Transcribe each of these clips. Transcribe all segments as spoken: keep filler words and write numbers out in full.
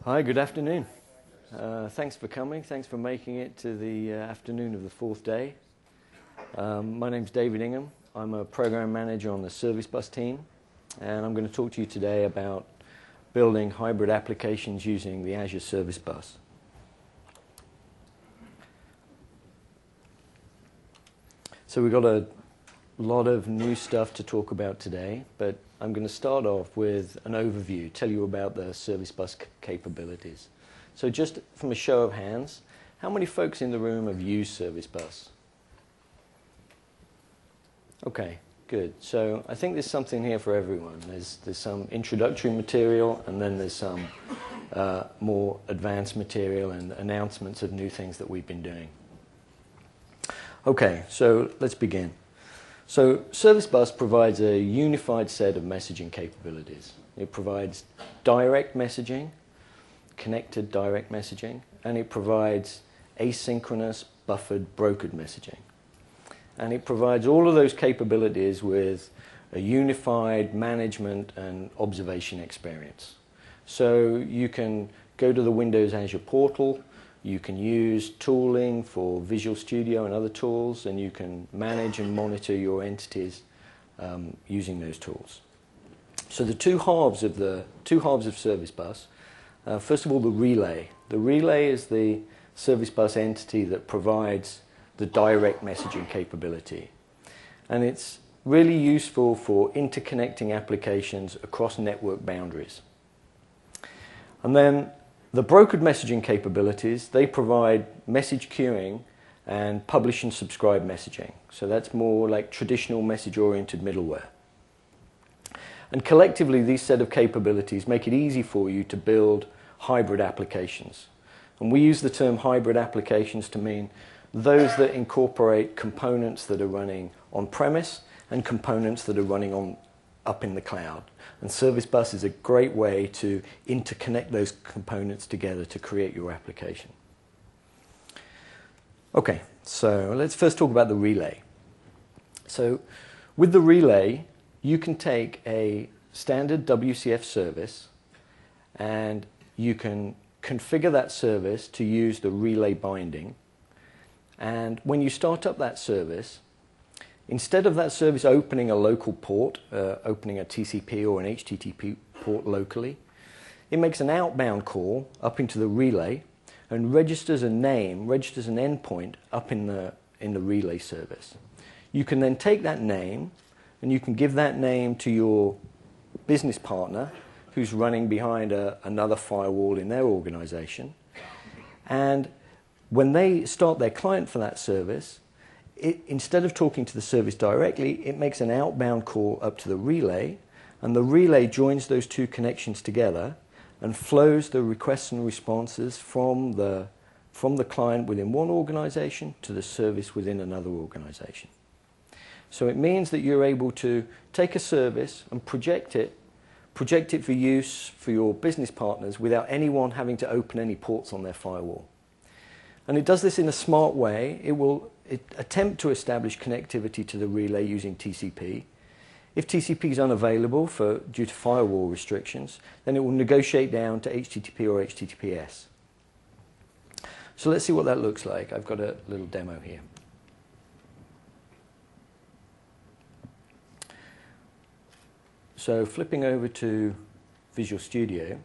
Hi, good afternoon. Uh, thanks for coming. Thanks for making it to the uh, afternoon of the fourth day. Um, my name's David Ingham. I'm a program manager on the Service Bus team, and I'm going to talk to you today about building hybrid applications using the Azure Service Bus. So we've got a lot of new stuff to talk about today, but I'm going to start off with an overview, tell you about the Service Bus c- capabilities. So just from a show of hands, how many folks in the room have used Service Bus? Okay, good. So I think there's something here for everyone. There's, there's some introductory material, and then there's some uh, more advanced material and announcements of new things that we've been doing. Okay, so let's begin. So Service Bus provides a unified set of messaging capabilities. It provides direct messaging, connected direct messaging, and it provides asynchronous buffered brokered messaging. And it provides all of those capabilities with a unified management and observation experience. So you can go to the Windows Azure portal, you can use tooling for Visual Studio and other tools, and you can manage and monitor your entities um, using those tools. So the two halves of the two halves of Service Bus. Uh, first of all, the relay. The relay is the Service Bus entity that provides the direct messaging capability, and it's really useful for interconnecting applications across network boundaries. And then the brokered messaging capabilities, they provide message queuing and publish and subscribe messaging. So that's more like traditional message-oriented middleware. And collectively, these set of capabilities make it easy for you to build hybrid applications. And we use the term hybrid applications to mean those that incorporate components that are running on-premise and components that are running on up in the cloud. And Service Bus is a great way to interconnect those components together to create your application. Okay, so let's first talk about the relay. So with the relay, you can take a standard W C F service and you can configure that service to use the relay binding. And when you start up that service, instead of that service opening a local port, uh, opening a T C P or an H T T P port locally, it makes an outbound call up into the relay and registers a name, registers an endpoint up in the, in the relay service. You can then take that name and you can give that name to your business partner who's running behind a, another firewall in their organization. And when they start their client for that service, It, instead of talking to the service directly, it makes an outbound call up to the relay, and the relay joins those two connections together and flows the requests and responses from the, from the client within one organization to the service within another organization. So it means that you're able to take a service and project it, project it for use for your business partners without anyone having to open any ports on their firewall. And it does this in a smart way. It will it attempt to establish connectivity to the relay using T C P. If T C P is unavailable for, due to firewall restrictions, then it will negotiate down to H T T P or H T T P S. So let's see what that looks like. I've got a little demo here. So flipping over to Visual Studio,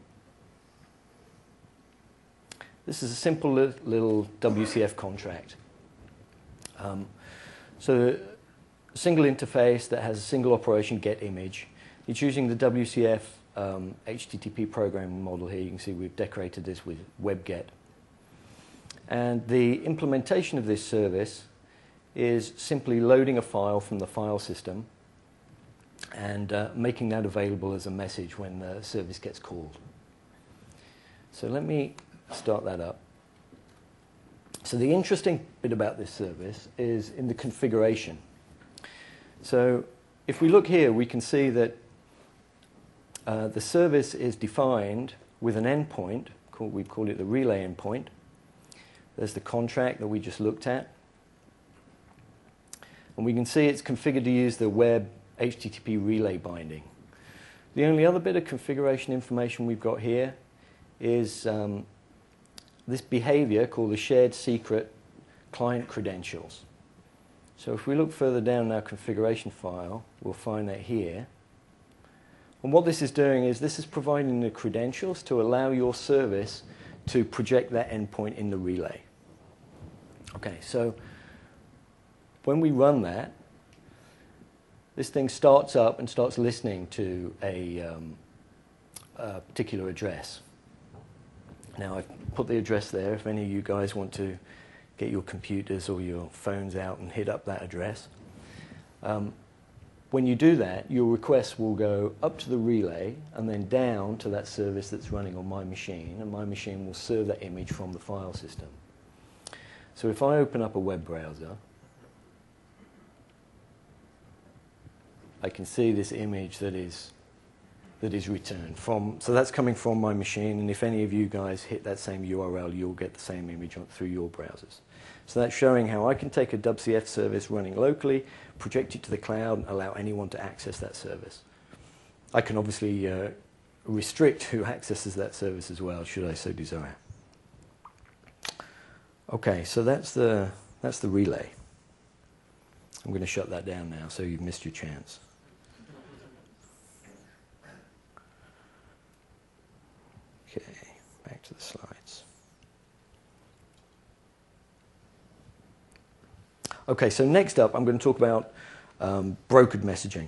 this is a simple li- little W C F contract. Um, so a single interface that has a single operation get image. It's using the W C F um, H T T P programming model here. You can see we've decorated this with WebGet. And the implementation of this service is simply loading a file from the file system and uh, making that available as a message when the service gets called. So let me start that up. So the interesting bit about this service is in the configuration. So if we look here, we can see that uh, the service is defined with an endpoint, called, we call it the relay endpoint. There's the contract that we just looked at. And we can see it's configured to use the web H T T P relay binding. The only other bit of configuration information we've got here is um, this behavior called the shared secret client credentials. So if we look further down in our configuration file, we'll find that here. And what this is doing is this is providing the credentials to allow your service to project that endpoint in the relay. Okay, so when we run that, this thing starts up and starts listening to a, um, a particular address. Now I've put the address there if any of you guys want to get your computers or your phones out and hit up that address. Um, when you do that, your request will go up to the relay and then down to that service that's running on my machine, and my machine will serve that image from the file system. So if I open up a web browser, I can see this image that is that is returned from, so that's coming from my machine, and if any of you guys hit that same U R L, you'll get the same image on, through your browsers. So that's showing how I can take a W C F service running locally, project it to the cloud, and allow anyone to access that service. I can obviously uh, restrict who accesses that service as well, should I so desire. Okay, so that's the, that's the relay. I'm going to shut that down now, so you've missed your chance. Okay, back to the slides. Okay, so next up I'm going to talk about um, brokered messaging.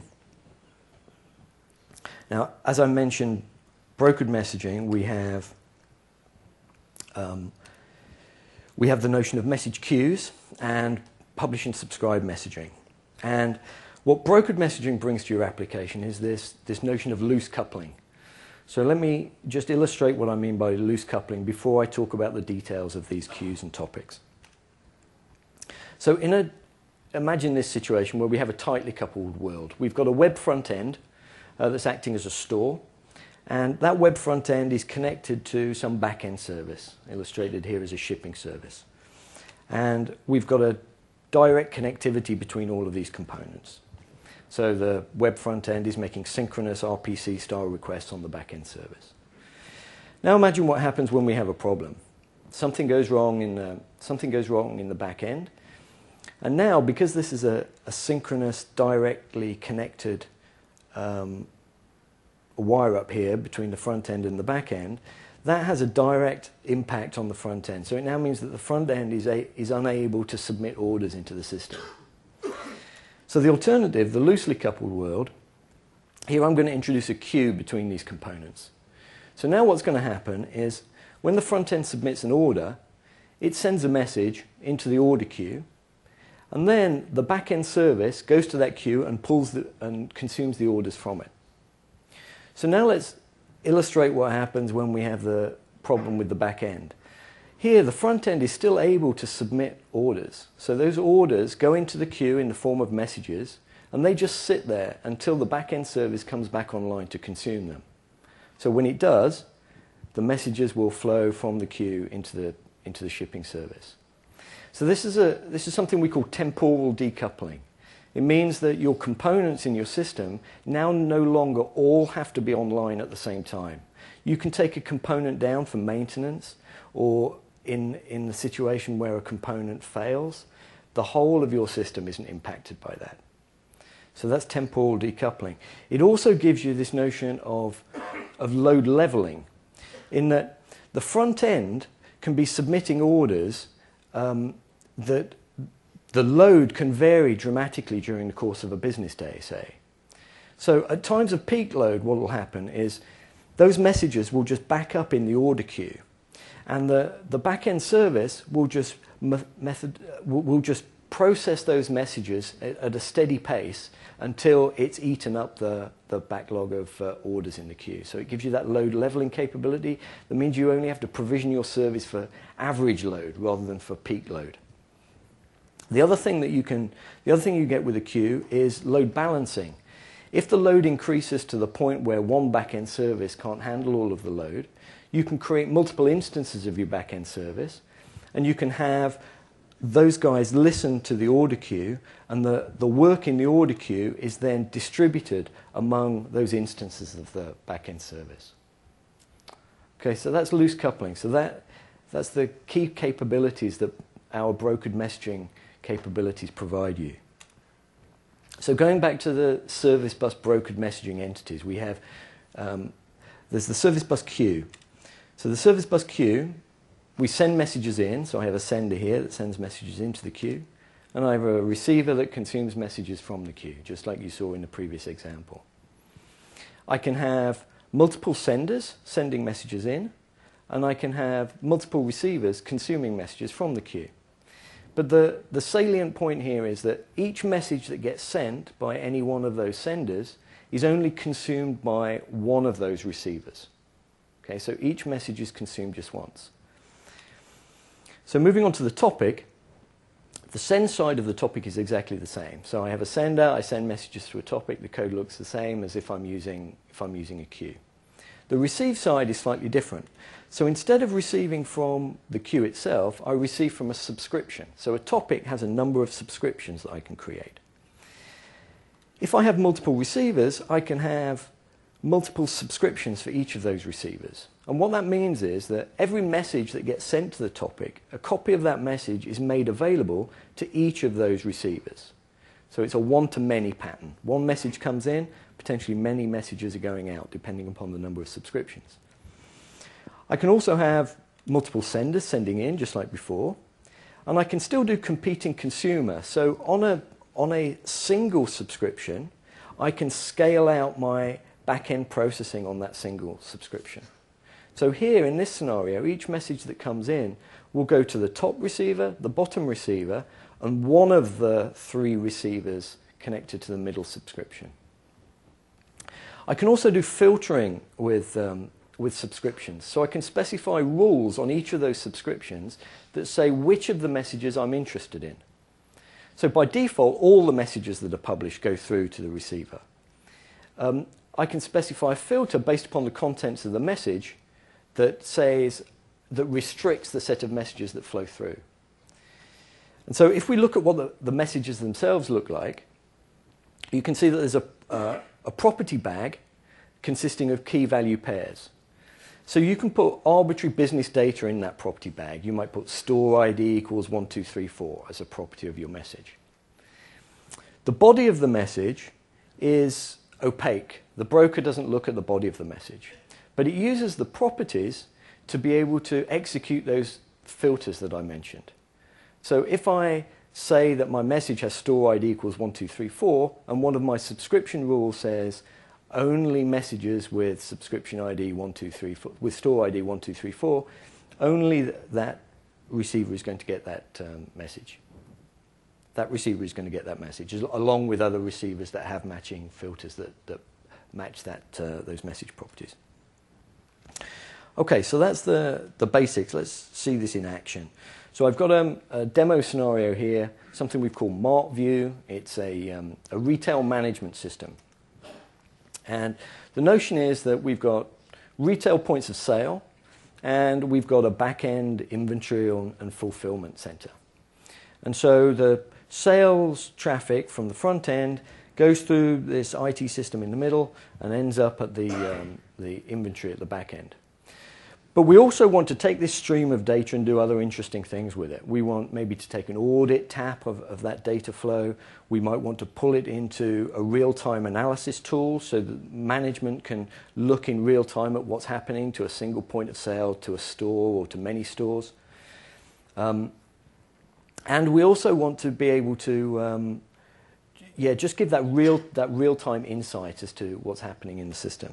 Now, as I mentioned, brokered messaging, we have um, we have the notion of message queues and publish and subscribe messaging. And what brokered messaging brings to your application is this, this notion of loose coupling. So let me just illustrate what I mean by loose coupling before I talk about the details of these queues and topics. So in a, imagine this situation where we have a tightly coupled world. We've got a web front end uh, that's acting as a store, and that web front end is connected to some back-end service, illustrated here as a shipping service. And we've got a direct connectivity between all of these components. So the web front end is making synchronous R P C style requests on the back-end service. Now imagine what happens when we have a problem. Something goes wrong in the, something goes wrong in the back end. And now, because this is a, a synchronous, directly connected um, wire up here between the front end and the back end, that has a direct impact on the front end. So it now means that the front end is, a, is unable to submit orders into the system. So the alternative, the loosely coupled world, here I'm going to introduce a queue between these components. So now what's going to happen is when the front end submits an order, it sends a message into the order queue, and then the back end service goes to that queue and pulls the, and consumes the orders from it. So now let's illustrate what happens when we have the problem with the back end. Here, the front end is still able to submit orders. So those orders go into the queue in the form of messages, and they just sit there until the back end service comes back online to consume them. So when it does, the messages will flow from the queue into the, into the shipping service. So this is, a, this is something we call temporal decoupling. It means that your components in your system now no longer all have to be online at the same time. You can take a component down for maintenance, or in, in the situation where a component fails, the whole of your system isn't impacted by that. So that's temporal decoupling. It also gives you this notion of, of load leveling, in that the front end can be submitting orders um, that the load can vary dramatically during the course of a business day, say. So at times of peak load, what will happen is those messages will just back up in the order queue, and the, the back-end service will just, method, will, will just process those messages at, at a steady pace until it's eaten up the, the backlog of uh, orders in the queue. So it gives you that load leveling capability. That means you only have to provision your service for average load rather than for peak load. The other thing that you can, the other thing you get with a queue is load balancing. If the load increases to the point where one back-end service can't handle all of the load, you can create multiple instances of your back-end service, and you can have those guys listen to the order queue, and the, the work in the order queue is then distributed among those instances of the back-end service. Okay, so that's loose coupling. So that, that's the key capabilities that our brokered messaging capabilities provide you. So going back to the service bus brokered messaging entities, we have, um, there's the service bus queue. So the service bus queue, we send messages in. So I have a sender here that sends messages into the queue. And I have a receiver that consumes messages from the queue, just like you saw in the previous example. I can have multiple senders sending messages in, and I can have multiple receivers consuming messages from the queue. But the, the salient point here is that each message that gets sent by any one of those senders is only consumed by one of those receivers. Okay, so each message is consumed just once. So moving on to the topic, the send side of the topic is exactly the same. So I have a sender, I send messages to a topic, the code looks the same as if I'm using, if I'm using a queue. The receive side is slightly different. So instead of receiving from the queue itself, I receive from a subscription. So a topic has a number of subscriptions that I can create. If I have multiple receivers, I can have multiple subscriptions for each of those receivers. And what that means is that every message that gets sent to the topic, a copy of that message is made available to each of those receivers. So it's a one-to-many pattern. One message comes in, potentially many messages are going out, depending upon the number of subscriptions. I can also have multiple senders sending in, just like before. And I can still do competing consumer. So on a, on a single subscription, I can scale out my back-end processing on that single subscription. So here in this scenario, each message that comes in will go to the top receiver, the bottom receiver, and one of the three receivers connected to the middle subscription. I can also do filtering with, um, with subscriptions. So I can specify rules on each of those subscriptions that say which of the messages I'm interested in. So by default, all the messages that are published go through to the receiver. Um, I can specify a filter based upon the contents of the message that says, that restricts the set of messages that flow through. And so if we look at what the, the messages themselves look like, you can see that there's a, uh, a property bag consisting of key value pairs. So you can put arbitrary business data in that property bag. You might put store I D equals one two three four as a property of your message. The body of the message is opaque. The broker doesn't look at the body of the message. But it uses the properties to be able to execute those filters that I mentioned. So if I say that my message has store I D equals one two three four, and one of my subscription rules says only messages with subscription I D one two three four, with store I D one two three four, only th that receiver is going to get that um, message. That receiver is going to get that message, along with other receivers that have matching filters that, that match that, uh, those message properties. Okay, so that's the, the basics. Let's see this in action. So I've got um, a demo scenario here, something we've called MarkView. It's a, um, a retail management system. And the notion is that we've got retail points of sale, and we've got a back-end inventory and fulfillment center. And so the sales traffic from the front end goes through this I T system in the middle and ends up at the, um, the inventory at the back end. But we also want to take this stream of data and do other interesting things with it. We want maybe to take an audit tap of, of that data flow. We might want to pull it into a real-time analysis tool so that management can look in real time at what's happening to a single point of sale, to a store, or to many stores. Um, and we also want to be able to um, yeah, just give that real, that real-time insight as to what's happening in the system.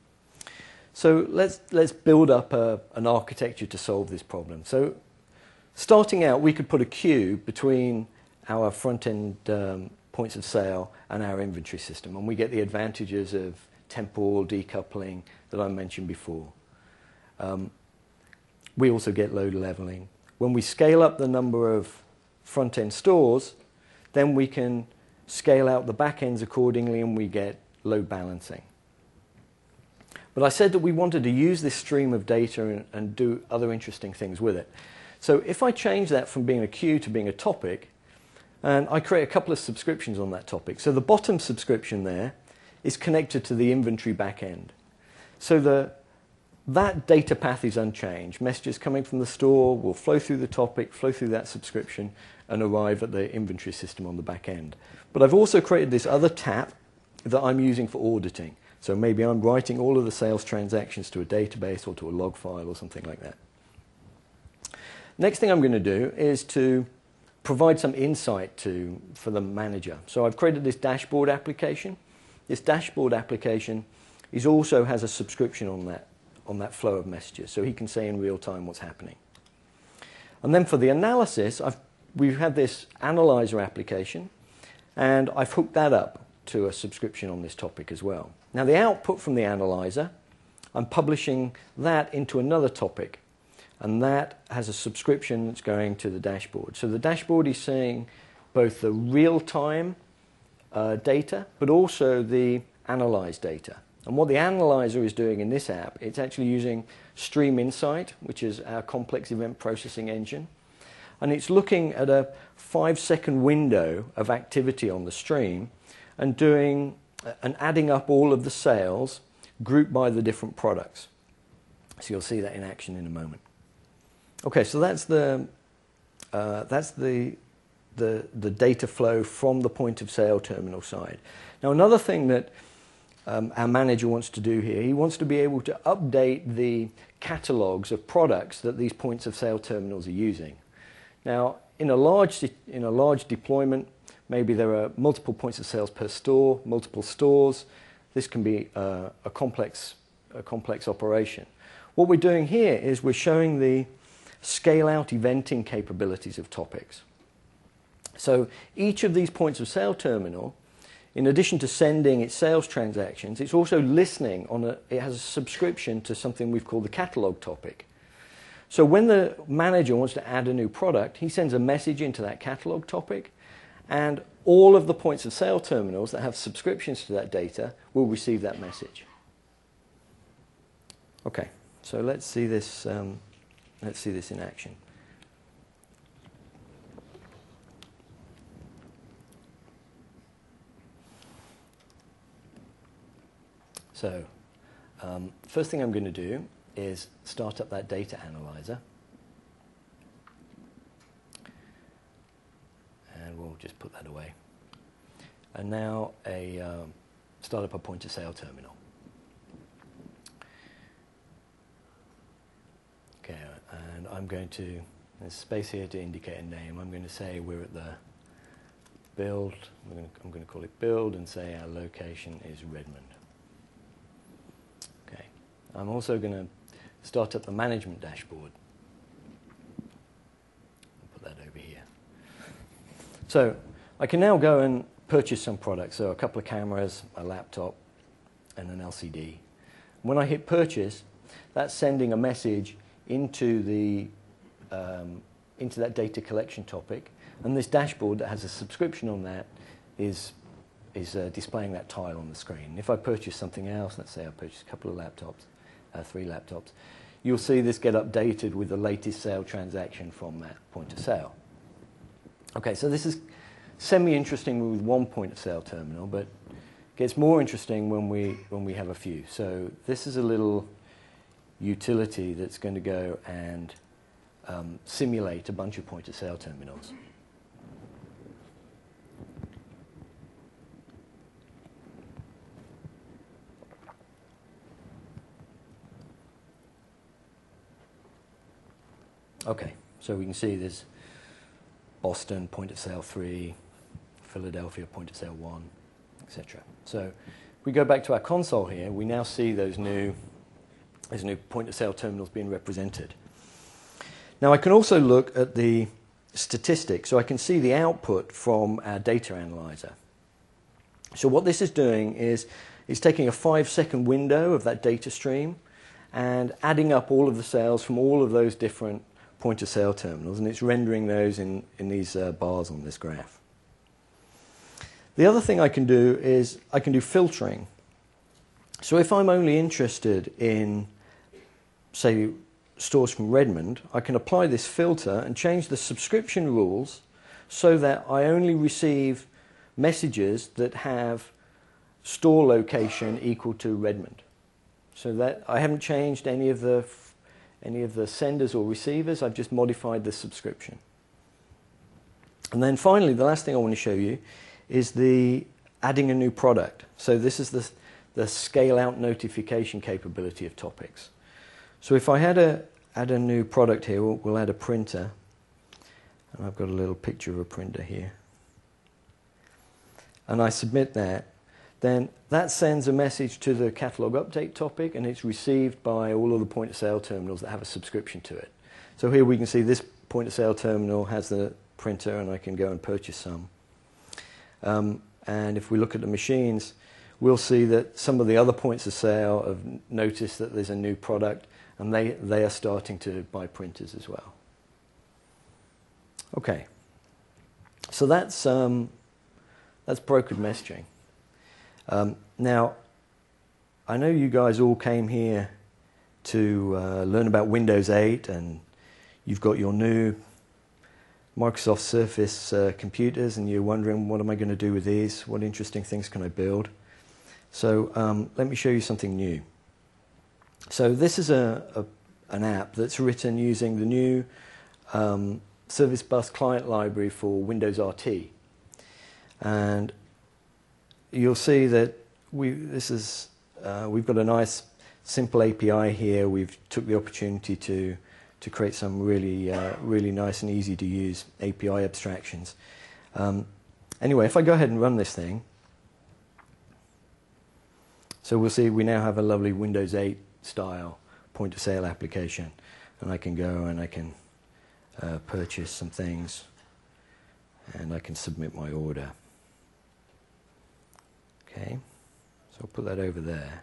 So let's, let's build up a, an architecture to solve this problem. So starting out, we could put a queue between our front-end um, points of sale and our inventory system, and we get the advantages of temporal decoupling that I mentioned before. Um, we also get load leveling. When we scale up the number of front-end stores, then we can scale out the back ends accordingly, and we get load balancing. But I said that we wanted to use this stream of data and, and do other interesting things with it. So if I change that from being a queue to being a topic, and I create a couple of subscriptions on that topic. So the bottom subscription there is connected to the inventory back end. So the, that data path is unchanged. Messages coming from the store will flow through the topic, flow through that subscription, and arrive at the inventory system on the back end. But I've also created this other tap that I'm using for auditing. So maybe I'm writing all of the sales transactions to a database or to a log file or something like that. Next thing I'm going to do is to provide some insight to, for the manager. So I've created this dashboard application. This dashboard application is also has a subscription on that, on that flow of messages, so he can say in real time what's happening. And then for the analysis, I've, we've had this analyzer application, and I've hooked that up to a subscription on this topic as well. Now the output from the analyzer, I'm publishing that into another topic, and that has a subscription that's going to the dashboard. So the dashboard is seeing both the real-time uh, data, but also the analyzed data. And what the analyzer is doing in this app, it's actually using Stream Insight, which is our complex event processing engine. And it's looking at a five-second window of activity on the stream and doing and adding up all of the sales grouped by the different products. So you'll see that in action in a moment. Okay, so that's the uh, that's the, the the data flow from the point of sale terminal side. Now another thing that um, our manager wants to do here, he wants to be able to update the catalogs of products that these points of sale terminals are using. Now in a large in a large deployment, maybe there are multiple points of sales per store, multiple stores. This can be uh, a complex a complex operation. What we're doing here is we're showing the scale-out eventing capabilities of topics. So each of these points of sale terminal, in addition to sending its sales transactions, it's also listening on a, it has a subscription to something we've called the catalog topic. So when the manager wants to add a new product, he sends a message into that catalog topic, and all of the points of sale terminals that have subscriptions to that data will receive that message. Okay, so let's see this. Um, Let's see this in action. So, um, first thing I'm going to do is start up that data analyzer. And we'll just put that away. And now a um, start up a point of sale terminal. Okay, and I'm going to, there's space here to indicate a name. I'm going to say we're at the build, I'm going to, I'm going to call it build and say our location is Redmond. Okay, I'm also going to start up the management dashboard. I'll put that over here. So I can now go and purchase some products. So a couple of cameras, a laptop, and an L C D. When I hit purchase, that's sending a message into the um, into that data collection topic, and this dashboard that has a subscription on that is is uh, displaying that tile on the screen. If I purchase something else, let's say I purchase a couple of laptops, uh, three laptops, you'll see this get updated with the latest sale transaction from that point of sale. Okay, so this is semi-interesting with one point of sale terminal, but gets more interesting when we when we have a few. So this is a little utility that's going to go and um, simulate a bunch of point of sale terminals. Okay, so we can see there's Boston point of sale three, Philadelphia point of sale one, et cetera. So if we go back to our console here, we now see those new There's new point-of-sale terminals being represented. Now I can also look at the statistics, so I can see the output from our data analyzer. So what this is doing is it's taking a five-second window of that data stream and adding up all of the sales from all of those different point-of-sale terminals, and it's rendering those in, in these uh, bars on this graph. The other thing I can do is I can do filtering. So if I'm only interested in, say, stores from Redmond, I can apply this filter and change the subscription rules so that I only receive messages that have store location equal to Redmond. So that I haven't changed any of the any of the senders or receivers. I've just modified the subscription. And then finally, the last thing I want to show you is the adding a new product. So this is the, the scale out notification capability of Topics. So if I had a add a new product here, we'll, we'll add a printer. And I've got a little picture of a printer here. And I submit that. Then that sends a message to the catalog update topic, and it's received by all of the point of sale terminals that have a subscription to it. So here we can see this point of sale terminal has the printer, and I can go and purchase some. Um, and if we look at the machines, we'll see that some of the other points of sale have noticed that there's a new product, and they, they are starting to buy printers as well. Okay, so that's, um, that's brokered messaging. Um, now, I know you guys all came here to uh, learn about Windows eight, and you've got your new Microsoft Surface uh, computers, and you're wondering, what am I going to do with these? What interesting things can I build? So um, let me show you something new. So this is a, a, an app that's written using the new um, Service Bus client library for Windows R T. And you'll see that we, this is, uh, we've got a nice simple A P I here. We've took the opportunity to to create some really, uh, really nice and easy to use A P I abstractions. Um, anyway, if I go ahead and run this thing, so we'll see we now have a lovely Windows eight style point of sale application, and I can go and I can uh, purchase some things, and I can submit my order. Okay, so I'll put that over there.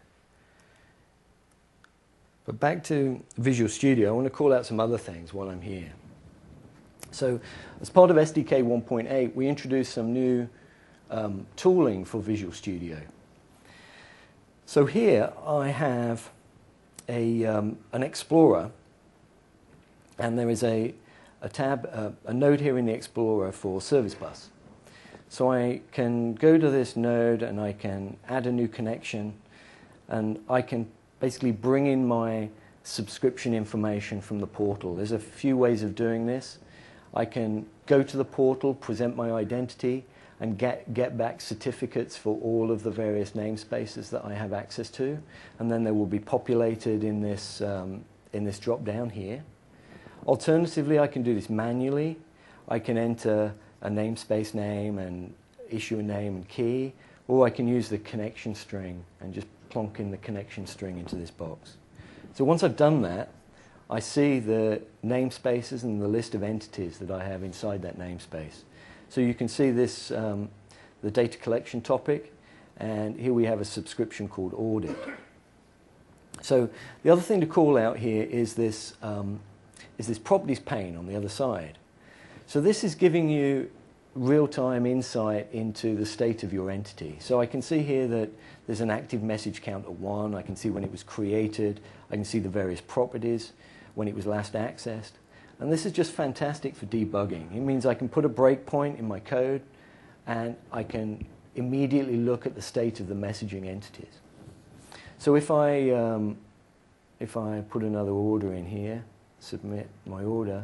But back to Visual Studio, I want to call out some other things while I'm here. So as part of S D K one point eight, we introduced some new um, tooling for Visual Studio. So here I have a, um, an Explorer, and there is a, a tab, uh, a node here in the Explorer for Service Bus. So I can go to this node and I can add a new connection, and I can basically bring in my subscription information from the portal. There's a few ways of doing this. I can go to the portal, present my identity, and get, get back certificates for all of the various namespaces that I have access to, and then they will be populated in this, um, in this drop down here. Alternatively, I can do this manually. I can enter a namespace name and issue a name and key, or I can use the connection string and just plonk in the connection string into this box. So once I've done that, I see the namespaces and the list of entities that I have inside that namespace. So you can see this, um, the data collection topic, and here we have a subscription called Audit. So the other thing to call out here is this, um, is this properties pane on the other side. So this is giving you real-time insight into the state of your entity. So I can see here that there's an active message count at one. I can see when it was created. I can see the various properties, when it was last accessed. And this is just fantastic for debugging. It means I can put a breakpoint in my code, and I can immediately look at the state of the messaging entities. So if I, um, if I put another order in here, submit my order,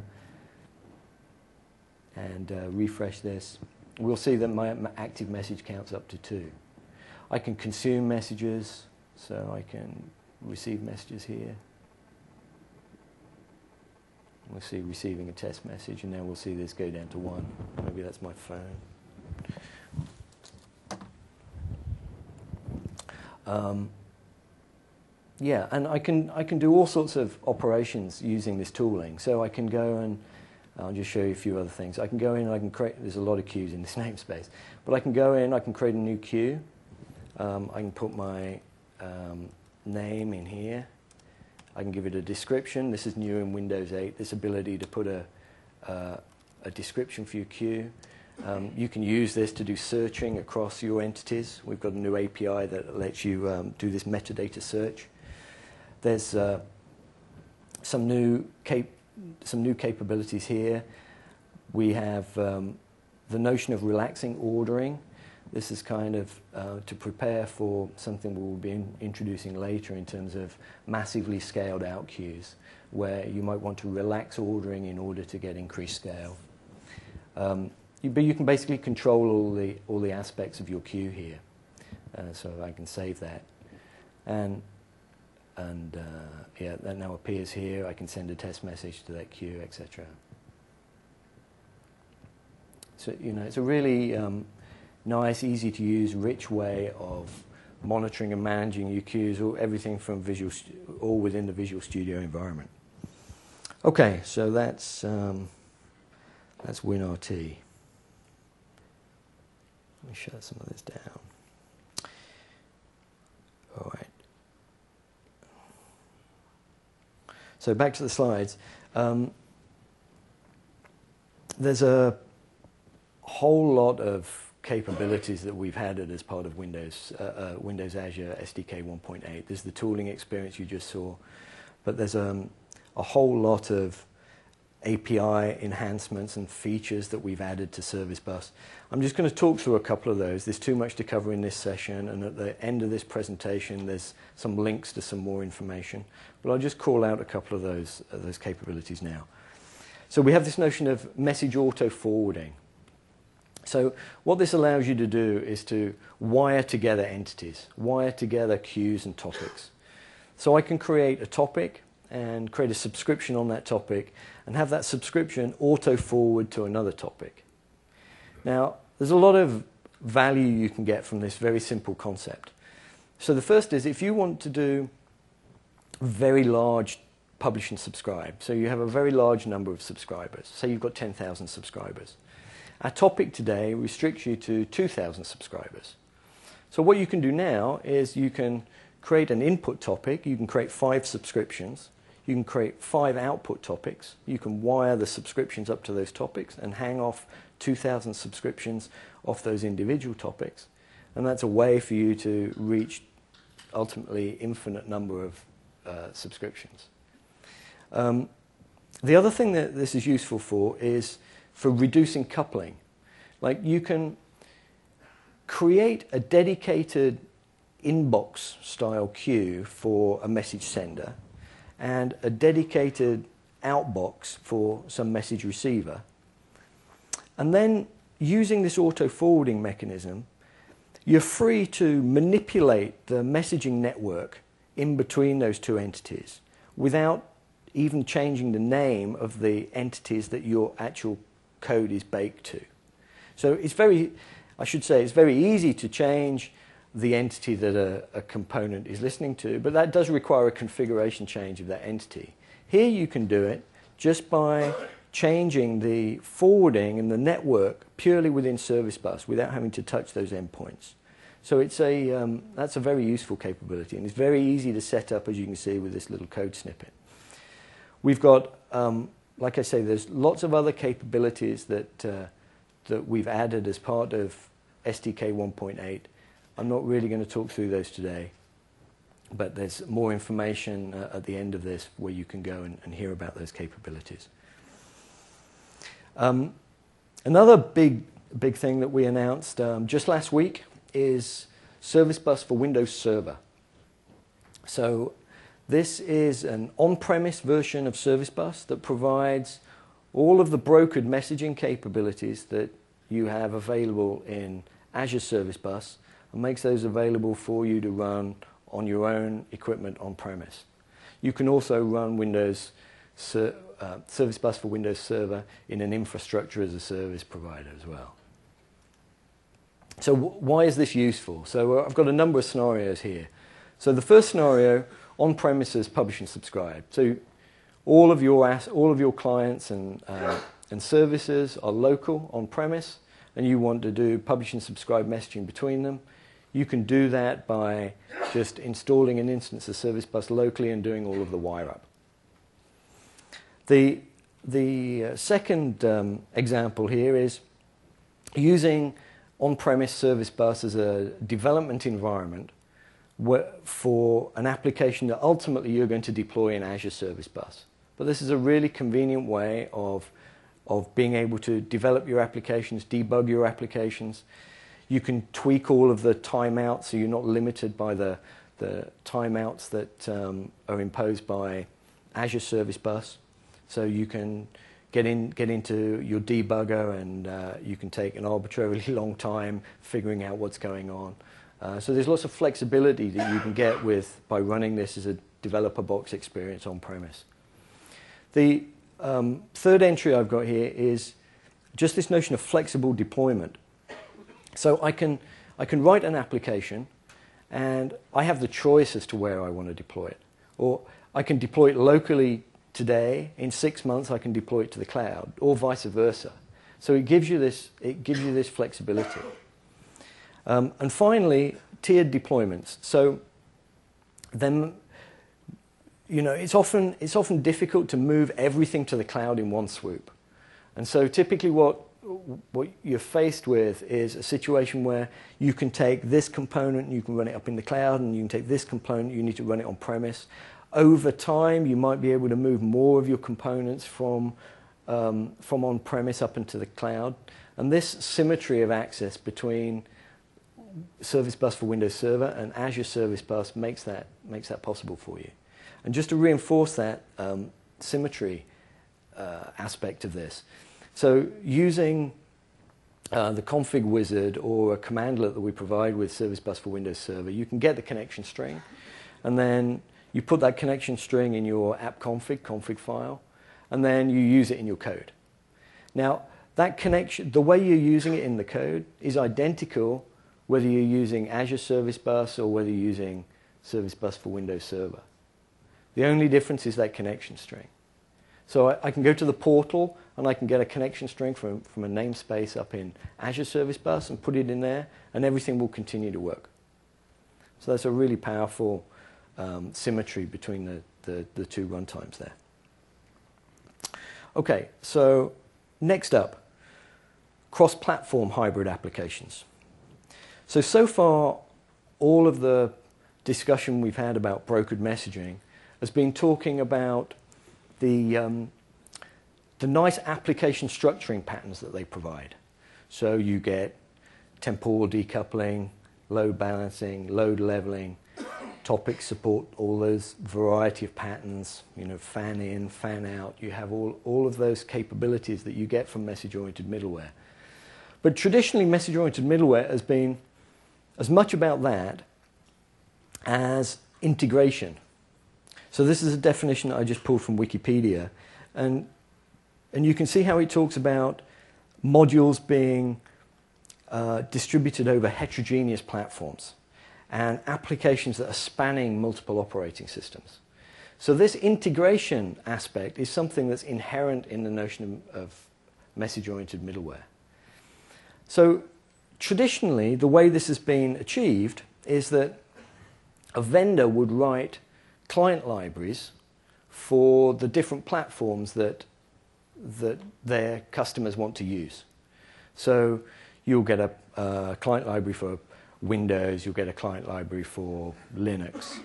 and uh, refresh this, we'll see that my, my active message count's up to two. I can consume messages, so I can receive messages here. We'll see receiving a test message, and now we'll see this go down to one. Maybe that's my phone. Um, yeah, and I can, I can do all sorts of operations using this tooling. So I can go and I'll just show you a few other things. I can go in and I can create, there's a lot of queues in this namespace, but I can go in, I can create a new queue. Um, I can put my um, name in here. I can give it a description. This is new in Windows eight, this ability to put a, uh, a description for your queue. Um, you can use this to do searching across your entities. We've got a new A P I that lets you um, do this metadata search. There's uh, some new cap some new capabilities here. We have um, the notion of relaxing ordering. This is kind of uh, to prepare for something we'll be in introducing later in terms of massively scaled out queues, where you might want to relax ordering in order to get increased scale. Um, you, but you can basically control all the, all the aspects of your queue here. Uh, so I can save that. And, and uh, yeah, that now appears here. I can send a test message to that queue, et cetera. So, you know, it's a really um, nice, easy to use, rich way of monitoring and managing your queues, all, everything from Visual, all within the Visual Studio environment. Okay, so that's, um, that's WinRT. Let me shut some of this down. All right. So back to the slides. Um, there's a whole lot of capabilities that we've added as part of Windows, uh, uh, Windows Azure S D K one point eight. There's the tooling experience you just saw, but there's um, a whole lot of A P I enhancements and features that we've added to Service Bus. I'm just going to talk through a couple of those. There's too much to cover in this session, and at the end of this presentation there's some links to some more information, but I'll just call out a couple of those, uh, those capabilities now. So we have this notion of message auto forwarding. So what this allows you to do is to wire together entities, wire together queues and topics. So I can create a topic and create a subscription on that topic and have that subscription auto forward to another topic. Now, there's a lot of value you can get from this very simple concept. So the first is, if you want to do very large publish and subscribe, so you have a very large number of subscribers, say you've got ten thousand subscribers. Our topic today restricts you to two thousand subscribers. So what you can do now is you can create an input topic, you can create five subscriptions, you can create five output topics, you can wire the subscriptions up to those topics and hang off two thousand subscriptions off those individual topics. And that's a way for you to reach ultimately infinite number of uh, subscriptions. Um, the other thing that this is useful for is for reducing coupling. Like, you can create a dedicated inbox style queue for a message sender and a dedicated outbox for some message receiver. And then using this auto forwarding mechanism, you're free to manipulate the messaging network in between those two entities without even changing the name of the entities that your actual code is baked to. So it's very, I should say, it's very easy to change the entity that a, a component is listening to, but that does require a configuration change of that entity. Here you can do it just by changing the forwarding and the network purely within Service Bus without having to touch those endpoints. So it's a, um, that's a very useful capability, and it's very easy to set up, as you can see, with this little code snippet. We've got, um, like I say, there's lots of other capabilities that, uh, that we've added as part of S D K one point eight. I'm not really going to talk through those today, but there's more information uh, at the end of this where you can go and, and hear about those capabilities. Um, another big, big thing that we announced um, just last week is Service Bus for Windows Server. So this is an on-premise version of Service Bus that provides all of the brokered messaging capabilities that you have available in Azure Service Bus and makes those available for you to run on your own equipment on-premise. You can also run Windows Ser uh, Service Bus for Windows Server in an infrastructure as a service provider as well. So why is this useful? So uh, I've got a number of scenarios here. So the first scenario, on-premises publish and subscribe. So all of your all of your clients and uh, and services are local on-premise, and you want to do publish and subscribe messaging between them. You can do that by just installing an instance of Service Bus locally and doing all of the wire up. The the uh, second um, example here is using on-premise Service Bus as a development environment for an application that ultimately you're going to deploy in Azure Service Bus. But this is a really convenient way of, of being able to develop your applications, debug your applications. You can tweak all of the timeouts so you're not limited by the, the timeouts that um, are imposed by Azure Service Bus. So you can get in, get into your debugger, and uh, you can take an arbitrarily long time figuring out what's going on. Uh, so there's lots of flexibility that you can get with by running this as a developer box experience on premise. The um, third entry I've got here is just this notion of flexible deployment. So I can, I can write an application, and I have the choice as to where I want to deploy it. Or I can deploy it locally today. In six months, I can deploy it to the cloud, or vice versa. So it gives you this, it gives you this flexibility. Um, and finally, tiered deployments. So then, you know, it's often, it's often difficult to move everything to the cloud in one swoop. And so typically what, what you're faced with is a situation where you can take this component, you can run it up in the cloud, and you can take this component, you need to run it on premise. Over time, you might be able to move more of your components from, um, from on-premise up into the cloud. And this symmetry of access between Service Bus for Windows Server and Azure Service Bus makes that, makes that possible for you. And just to reinforce that um, symmetry uh, aspect of this, so using uh, the config wizard or a commandlet that we provide with Service Bus for Windows Server, you can get the connection string, and then you put that connection string in your app config, config file, and then you use it in your code. Now, that connection, the way you're using it in the code is identical whether you're using Azure Service Bus or whether you're using Service Bus for Windows Server. The only difference is that connection string. So I, I can go to the portal and I can get a connection string from, from a namespace up in Azure Service Bus and put it in there, and everything will continue to work. So that's a really powerful um, symmetry between the, the, the two runtimes there. Okay, so next up, cross-platform hybrid applications. So, so far, all of the discussion we've had about brokered messaging has been talking about the, um, the nice application structuring patterns that they provide. So you get temporal decoupling, load balancing, load leveling, topic support, all those variety of patterns, you know, fan in, fan out. You have all, all of those capabilities that you get from message-oriented middleware. But traditionally, message-oriented middleware has been as much about that as integration. So this is a definition that I just pulled from Wikipedia, and, and you can see how it talks about modules being uh, distributed over heterogeneous platforms and applications that are spanning multiple operating systems. So this integration aspect is something that's inherent in the notion of, of message-oriented middleware. So traditionally, the way this has been achieved is that a vendor would write client libraries for the different platforms that, that their customers want to use. So you'll get a, a client library for Windows, you'll get a client library for Linux.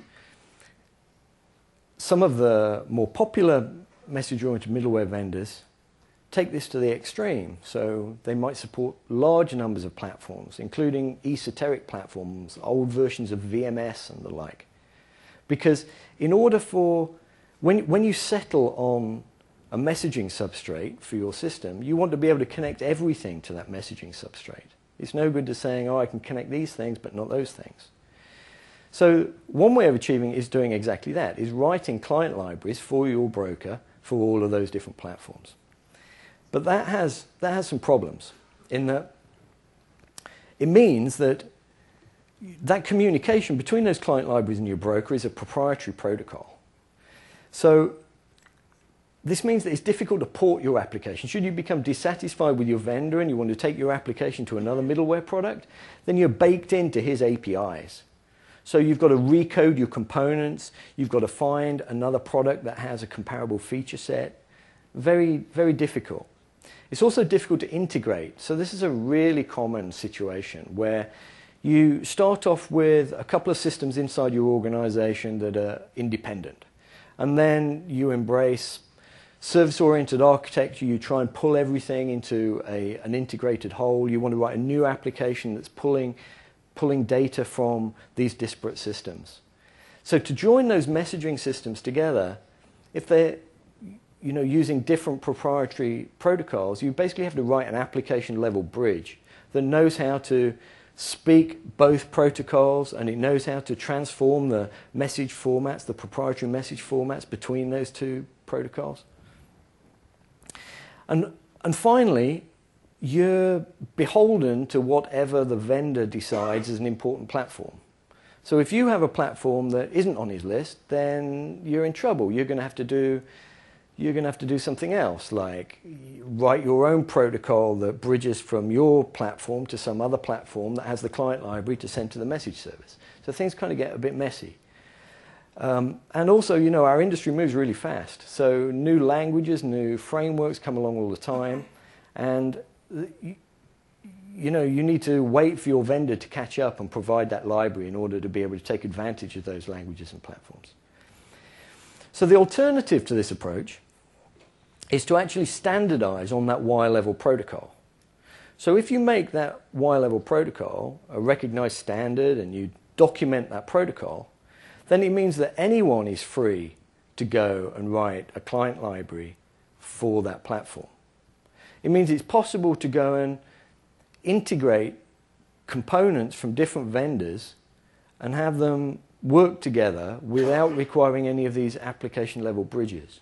Some of the more popular message-oriented middleware vendors take this to the extreme. So they might support large numbers of platforms, including esoteric platforms, old versions of V M S and the like. Because in order for, when, when you settle on a messaging substrate for your system, you want to be able to connect everything to that messaging substrate. It's no good to saying, oh, I can connect these things, but not those things. So one way of achieving is doing exactly that, is writing client libraries for your broker for all of those different platforms. But that has, that has some problems in that it means that that communication between those client libraries and your broker is a proprietary protocol. So this means that it's difficult to port your application. Should you become dissatisfied with your vendor and you want to take your application to another middleware product, then you're baked into his A P Is. So you've got to recode your components, you've got to find another product that has a comparable feature set. Very, very difficult. It's also difficult to integrate. So this is a really common situation where you start off with a couple of systems inside your organization that are independent. And then you embrace service-oriented architecture, you try and pull everything into a, an integrated whole. You want to write a new application that's pulling, pulling data from these disparate systems. So to join those messaging systems together, if they're you know, using different proprietary protocols, you basically have to write an application-level bridge that knows how to speak both protocols, and it knows how to transform the message formats, the proprietary message formats between those two protocols. And, and finally, you're beholden to whatever the vendor decides is an important platform. So if you have a platform that isn't on his list, then you're in trouble. You're going to have to do You're going to have to do something else, like write your own protocol that bridges from your platform to some other platform that has the client library to send to the message service. So things kind of get a bit messy. Um, and also, you know, our industry moves really fast. So new languages, new frameworks come along all the time. And, you, you know, you need to wait for your vendor to catch up and provide that library in order to be able to take advantage of those languages and platforms. So the alternative to this approach is to actually standardize on that Y-level protocol. So if you make that Y-level protocol a recognized standard and you document that protocol, then it means that anyone is free to go and write a client library for that platform. It means it's possible to go and integrate components from different vendors and have them work together without requiring any of these application-level bridges.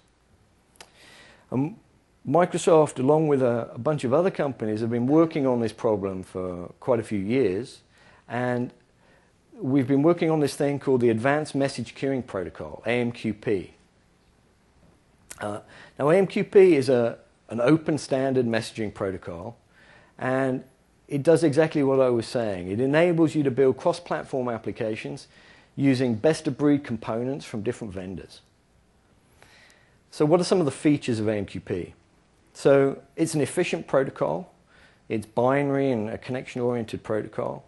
Um, Microsoft, along with a, a bunch of other companies, have been working on this problem for quite a few years, and we've been working on this thing called the Advanced Message Queuing Protocol, A M Q P. Uh, now, A M Q P is a, an open standard messaging protocol, and it does exactly what I was saying. It enables you to build cross-platform applications using best-of-breed components from different vendors. So what are some of the features of A M Q P? So it's an efficient protocol. It's binary and a connection-oriented protocol.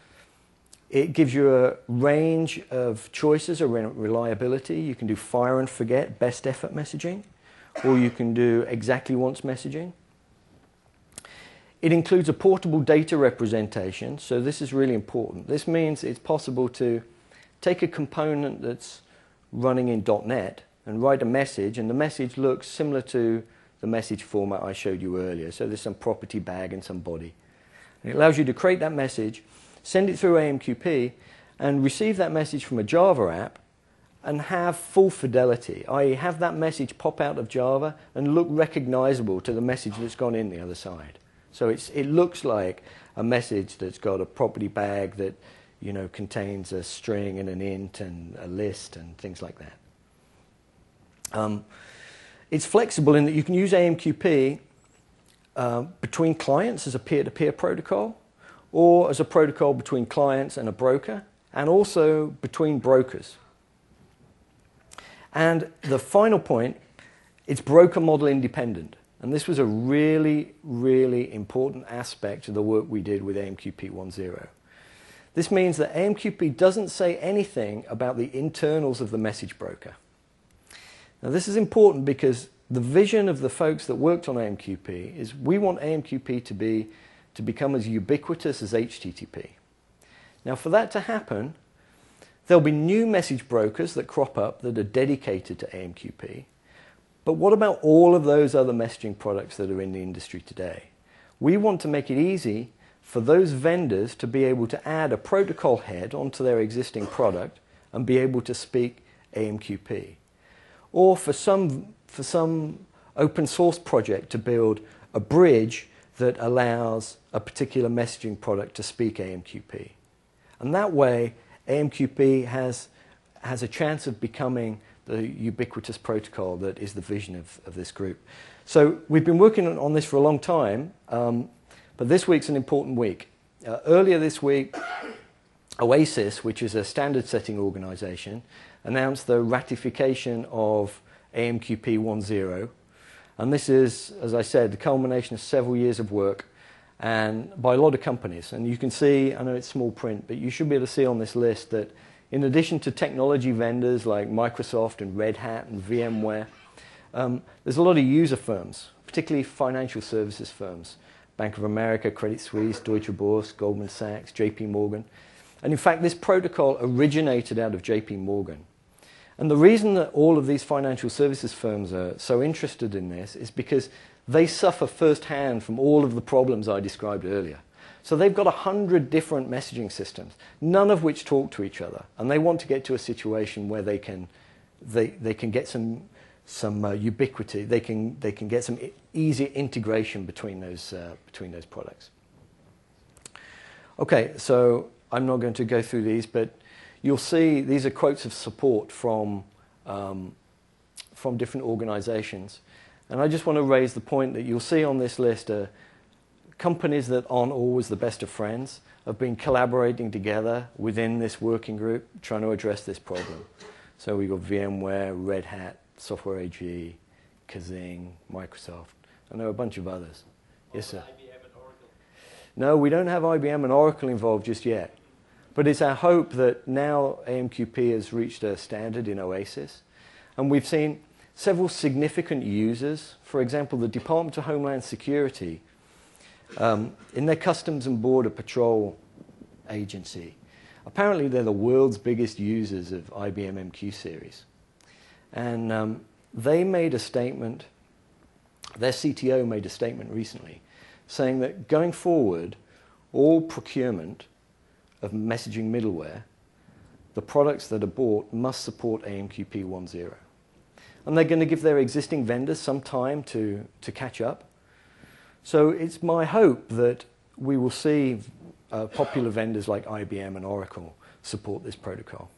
It gives you a range of choices around reliability. You can do fire and forget, best effort messaging, or you can do exactly once messaging. It includes a portable data representation, so this is really important. This means it's possible to take a component that's running in dot net and write a message, and the message looks similar to the message format I showed you earlier. So there's some property bag and some body. And it allows you to create that message, send it through A M Q P, and receive that message from a Java app and have full fidelity, that is have that message pop out of Java and look recognizable to the message that's gone in the other side. So it's, it looks like a message that's got a property bag that you know, contains a string and an int and a list and things like that. Um, it's flexible in that you can use A M Q P uh, between clients as a peer-to-peer protocol, or as a protocol between clients and a broker, and also between brokers. And the final point, it's broker model independent. And this was a really, really important aspect of the work we did with A M Q P one point oh. This means that A M Q P doesn't say anything about the internals of the message broker. Now this is important because the vision of the folks that worked on A M Q P is we want A M Q P to be to become as ubiquitous as H T T P. Now for that to happen, there'll be new message brokers that crop up that are dedicated to A M Q P. But what about all of those other messaging products that are in the industry today? We want to make it easy for those vendors to be able to add a protocol head onto their existing product and be able to speak A M Q P. Or for some, for some open source project to build a bridge that allows a particular messaging product to speak A M Q P. And that way, A M Q P has, has a chance of becoming the ubiquitous protocol that is the vision of, of this group. So we've been working on, on this for a long time, um, but this week's an important week. Uh, earlier this week, OASIS, which is a standard setting organization, announced the ratification of A M Q P one point oh. And this is, as I said, the culmination of several years of work and by a lot of companies. And you can see, I know it's small print, but you should be able to see on this list that in addition to technology vendors like Microsoft and Red Hat and VMware, Um, there's a lot of user firms, particularly financial services firms. Bank of America, Credit Suisse, Deutsche Börse, Goldman Sachs, J P Morgan. And in fact, this protocol originated out of J P Morgan. And the reason that all of these financial services firms are so interested in this is because they suffer firsthand from all of the problems I described earlier. So they've got a hundred different messaging systems, none of which talk to each other. And they want to get to a situation where they can, they, they can get some, some uh, ubiquity, they can, they can get some e- easy integration between those, uh, between those products. Okay, so I'm not going to go through these, but you'll see these are quotes of support from, um, from different organizations. And I just want to raise the point that you'll see on this list are companies that aren't always the best of friends, have been collaborating together within this working group trying to address this problem. So we've got VMware, Red Hat, Software A G, Kazing, Microsoft, and there are a bunch of others. Yes, sir? I B M and Oracle? No, we don't have I B M and Oracle involved just yet. But it's our hope that now A M Q P has reached a standard in OASIS, and we've seen several significant users. For example, the Department of Homeland Security, um, in their Customs and Border Patrol agency, apparently they're the world's biggest users of I B M M Q series. And um, they made a statement, their C T O made a statement recently, saying that going forward, all procurement of messaging middleware, the products that are bought must support A M Q P one point oh. And they're going to give their existing vendors some time to, to catch up. So it's my hope that we will see uh, popular vendors like I B M and Oracle support this protocol.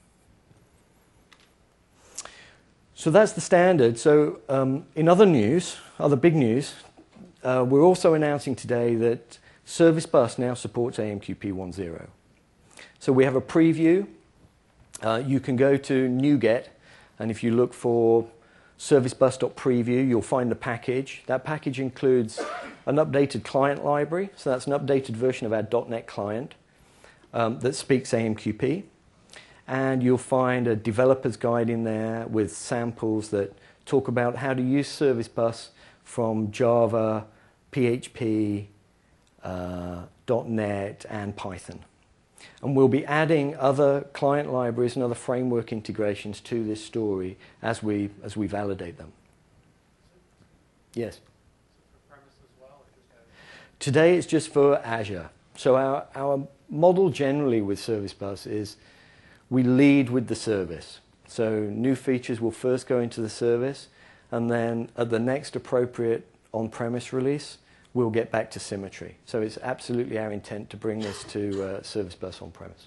So that's the standard. So um, in other news, other big news, uh, we're also announcing today that Service Bus now supports A M Q P one point oh. So we have a preview. Uh, you can go to NuGet, and if you look for servicebus.preview, you'll find the package. That package includes an updated client library, so that's an updated version of our dot net client um, that speaks A M Q P. And you'll find a developer's guide in there with samples that talk about how to use Service Bus from Java, P H P, uh, .NET, and Python. And we'll be adding other client libraries and other framework integrations to this story as we, as we validate them. Yes? For premise as well, or just Azure? Today it's just for Azure. So our, our model generally with Service Bus is we lead with the service. So new features will first go into the service, and then at the next appropriate on-premise release, we'll get back to Symmetry. So it's absolutely our intent to bring this to uh, Service Bus on-premise.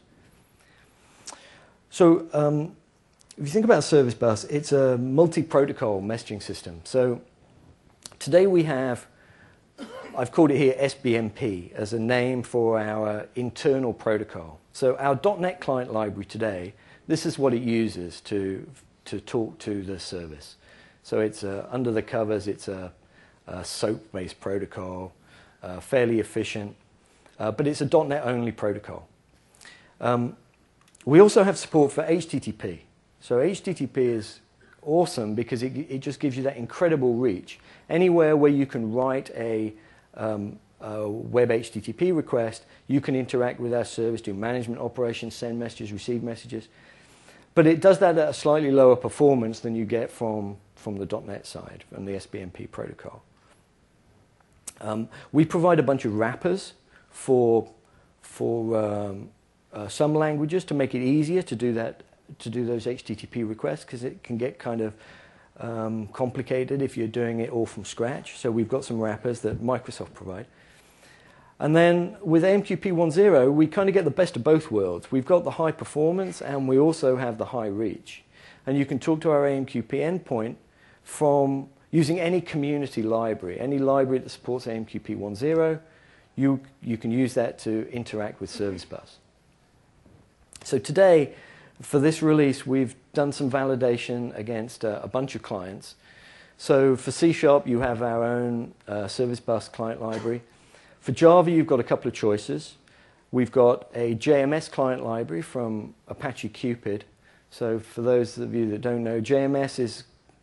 So um, if you think about Service Bus, it's a multi-protocol messaging system. So today we have, I've called it here S B M P as a name for our internal protocol. So our dot net client library today, this is what it uses to, to talk to the service. So it's uh, under the covers, it's a Uh, SOAP-based protocol, uh, fairly efficient, uh, but it's a dot net only protocol. Um, we also have support for H T T P. So H T T P is awesome because it, it just gives you that incredible reach. Anywhere where you can write a, um, a web H T T P request, you can interact with our service, do management operations, send messages, receive messages. But it does that at a slightly lower performance than you get from, from the dot net side and the S B M P protocol. Um, we provide a bunch of wrappers for, for um, uh, some languages to make it easier to do that, to do those H T T P requests, because it can get kind of um, complicated if you're doing it all from scratch. So we've got some wrappers that Microsoft provide. And then with A M Q P one point oh, we kind of get the best of both worlds. We've got the high performance and we also have the high reach. And you can talk to our A M Q P endpoint from using any community library, any library that supports A M Q P one point oh, you, you can use that to interact with Service Bus. So today, for this release, we've done some validation against uh, a bunch of clients. So for C Sharp, you have our own uh, Service Bus client library. For Java, you've got a couple of choices. We've got a J M S client library from Apache Cupid. So for those of you that don't know, J M S is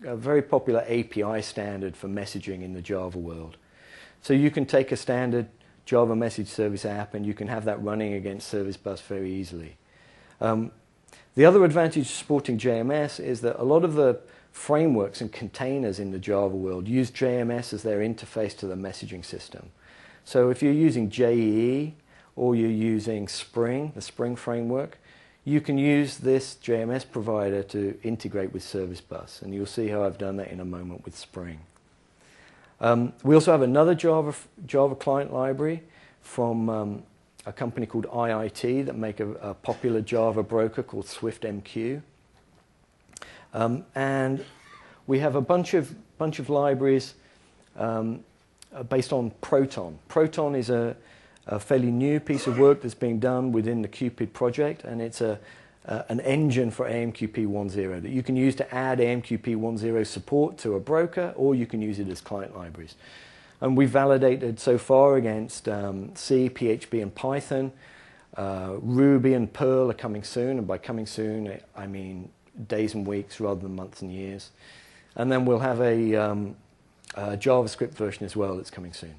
a very popular A P I standard for messaging in the Java world. So you can take a standard Java message service app and you can have that running against Service Bus very easily. Um, the other advantage of supporting J M S is that a lot of the frameworks and containers in the Java world use J M S as their interface to the messaging system. So if you're using J E E or you're using Spring, the Spring framework, you can use this J M S provider to integrate with Service Bus, and you'll see how I've done that in a moment with Spring. Um, we also have another Java, Java client library from um, a company called I I T that make a, a popular Java broker called SwiftMQ. Um, and we have a bunch of, bunch of libraries um, based on Proton. Proton is a a fairly new piece of work that's being done within the Qpid project, and it's a, uh, an engine for A M Q P ten that you can use to add A M Q P ten support to a broker, or you can use it as client libraries. And we've validated so far against um, C, P H P, and Python. Uh, Ruby and Perl are coming soon, and by coming soon, I mean days and weeks rather than months and years. And then we'll have a, um, a JavaScript version as well that's coming soon.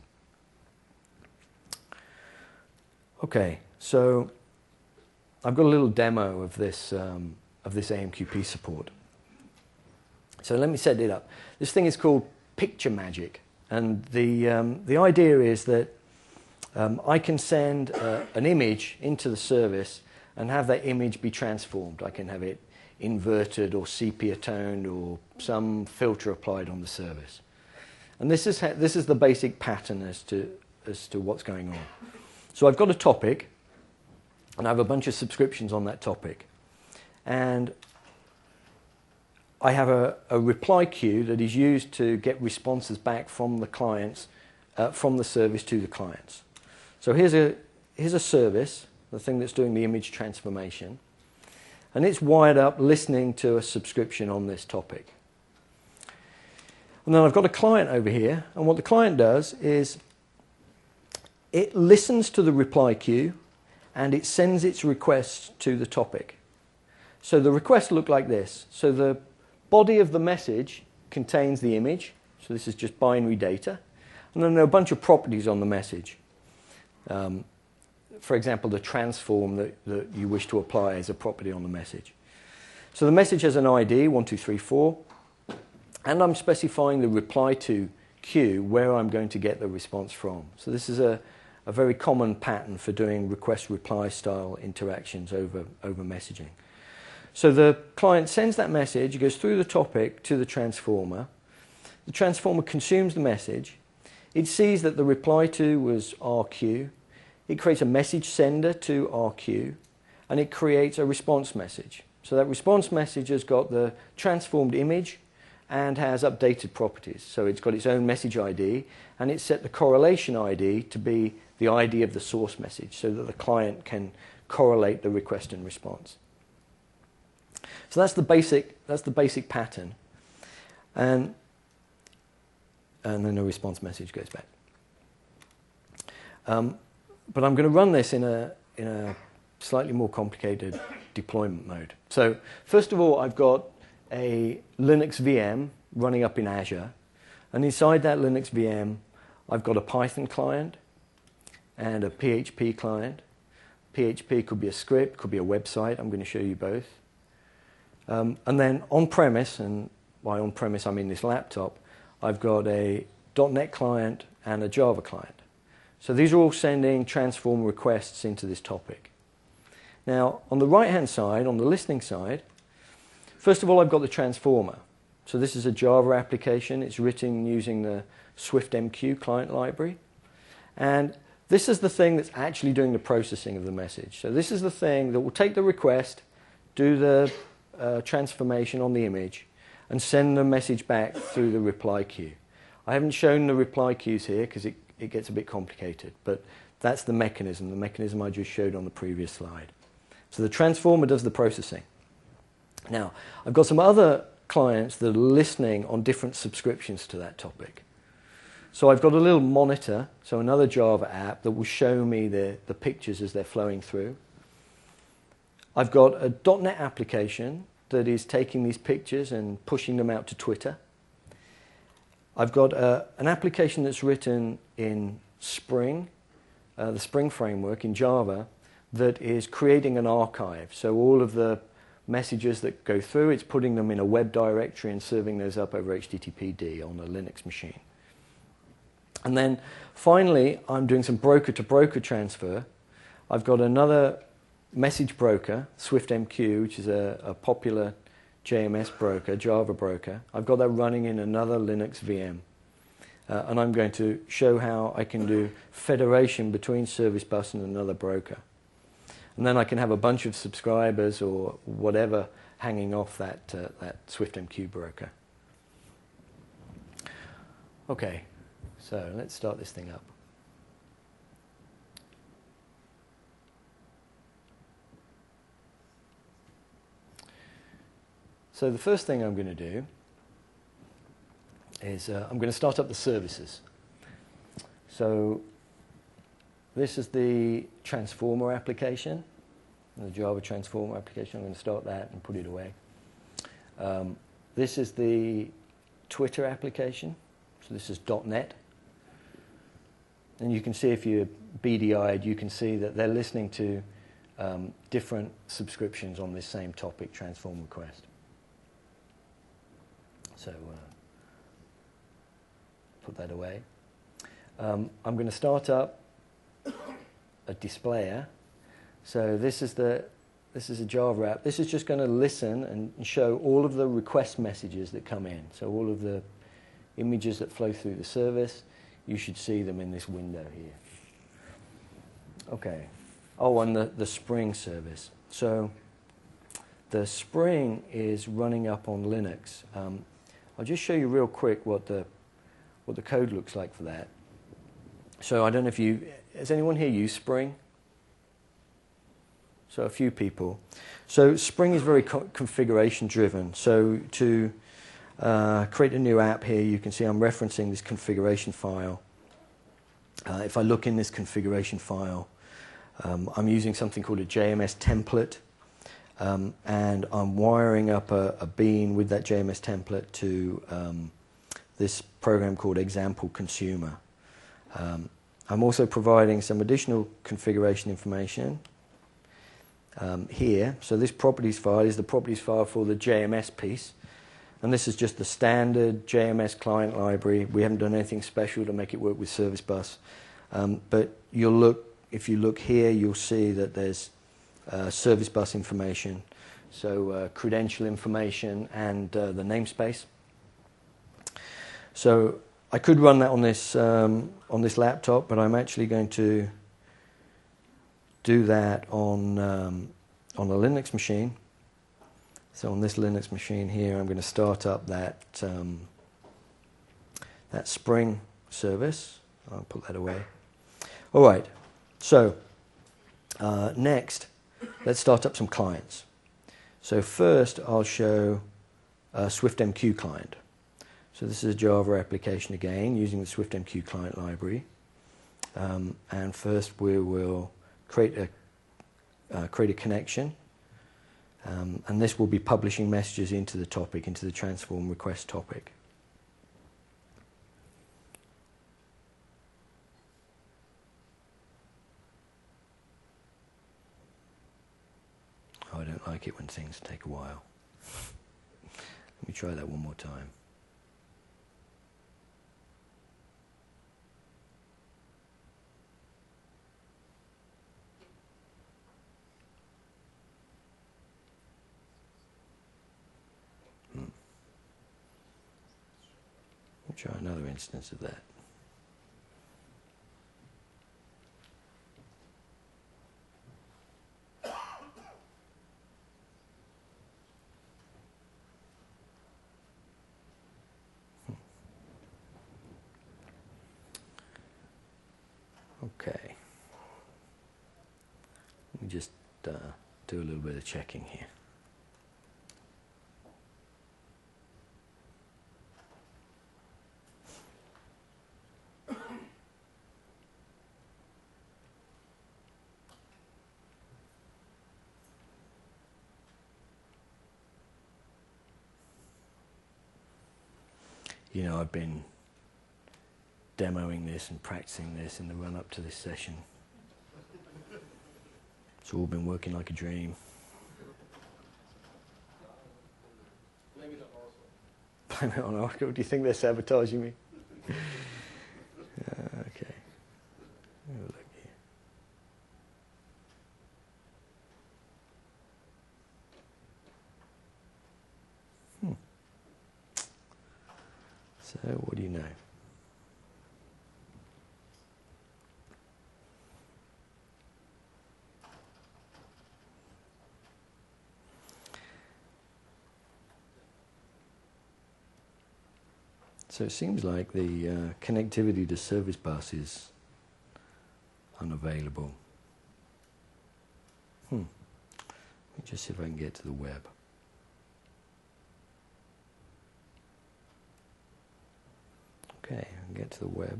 Okay, so I've got a little demo of this, um, of this A M Q P support. So let me set it up. This thing is called Picture Magic, and the, um, the idea is that um, I can send uh, an image into the service and have that image be transformed. I can have it inverted or sepia toned or some filter applied on the service. And this is, ha this is the basic pattern as to, as to what's going on. So I've got a topic, and I have a bunch of subscriptions on that topic. And I have a, a reply queue that is used to get responses back from the clients, uh, from the service to the clients. So here's a, here's a service, the thing that's doing the image transformation, and it's wired up listening to a subscription on this topic. And then I've got a client over here, and what the client does is it listens to the reply queue and it sends its requests to the topic. So the requests look like this. So the body of the message contains the image. So this is just binary data. And then there are a bunch of properties on the message. Um, for example, the transform that, that you wish to apply as a property on the message. So the message has an I D, one two three four, and I'm specifying the reply to queue where I'm going to get the response from. So this is a a very common pattern for doing request-reply style interactions over, over messaging. So the client sends that message, it goes through the topic to the transformer. The transformer consumes the message. It sees that the reply to was R Q. It creates a message sender to R Q, and it creates a response message. So that response message has got the transformed image and has updated properties. So it's got its own message I D, and it's set the correlation I D to be the I D of the source message so that the client can correlate the request and response. So that's the basic, that's the basic pattern. And, and then the response message goes back. Um, but I'm going to run this in a, in a slightly more complicated deployment mode. So first of all, I've got a Linux V M running up in Azure. And inside that Linux V M, I've got a Python client and a P H P client. P H P could be a script, could be a website. I'm going to show you both. Um, and then on-premise, and by on-premise I mean this laptop, I've got a dot net client and a Java client. So these are all sending transform requests into this topic. Now, on the right-hand side, on the listening side, first of all, I've got the transformer. So this is a Java application. It's written using the SwiftMQ client library. And this is the thing that's actually doing the processing of the message. So this is the thing that will take the request, do the uh, transformation on the image, and send the message back through the reply queue. I haven't shown the reply queues here because it, it gets a bit complicated, but that's the mechanism, the mechanism I just showed on the previous slide. So the transformer does the processing. Now, I've got some other clients that are listening on different subscriptions to that topic. So I've got a little monitor, so another Java app that will show me the, the pictures as they're flowing through. I've got a dot net application that is taking these pictures and pushing them out to Twitter. I've got uh, an application that's written in Spring, uh, the Spring framework in Java, that is creating an archive. So all of the messages that go through, it's putting them in a web directory and serving those up over H T T P D on a Linux machine. And then finally, I'm doing some broker-to-broker transfer. I've got another message broker, SwiftMQ, which is a, a popular J M S broker, Java broker. I've got that running in another Linux V M. Uh, and I'm going to show how I can do federation between Service Bus and another broker. And then I can have a bunch of subscribers or whatever hanging off that, uh, that SwiftMQ broker. Okay, so let's start this thing up. So the first thing I'm going to do is uh, I'm going to start up the services. So this is the transformer application, the Java transformer application. I'm going to start that and put it away. Um, this is the Twitter application. So this is .NET. And you can see if you're beady-eyed, you can see that they're listening to um, different subscriptions on this same topic, transform request. So uh, put that away. Um, I'm going to start up a displayer. So this is the this is a Java app. This is just going to listen and show all of the request messages that come in. So all of the images that flow through the service, you should see them in this window here. Okay. Oh, and the, the Spring service. So the Spring is running up on Linux. Um, I'll just show you real quick what the what the code looks like for that. So I don't know if you, has anyone here used Spring? So a few people. So Spring is very co configuration driven. So to uh, create a new app here, you can see I'm referencing this configuration file. Uh, if I look in this configuration file, um, I'm using something called a J M S template. Um, and I'm wiring up a, a bean with that J M S template to um, this program called Example Consumer. Um, I'm also providing some additional configuration information um, here. So this properties file is the properties file for the J M S piece. And this is just the standard J M S client library. We haven't done anything special to make it work with Service Bus. Um, but you'll look, if you look here, you'll see that there's Uh, Service Bus information, so uh, credential information and uh, the namespace. So I could run that on this um, on this laptop, but I'm actually going to do that on um, on a Linux machine. So on this Linux machine here, I'm going to start up that um, that Spring service. I'll put that away. All right. So uh, next. Let's start up some clients. So first I'll show a SwiftMQ client. So this is a Java application again using the SwiftMQ client library. Um, and first we will create a, uh, create a connection. Um, and this will be publishing messages into the topic, into the transform request topic. I don't like it when things take a while. Let me try that one more time. Hmm. Let me try another instance of that. Okay. Let me just uh, do a little bit of checking here. you know, I've been demoing this and practicing this in the run-up to this session. It's all been working like a dream. Blame it on Oswald. Blame it on Oracle. Do you think they're sabotaging me? uh, okay. Have a look here. Hmm. So, what do you know? So it seems like the uh, connectivity to service bus is unavailable. Hmm. Let me just see if I can get to the web. Okay, I can get to the web.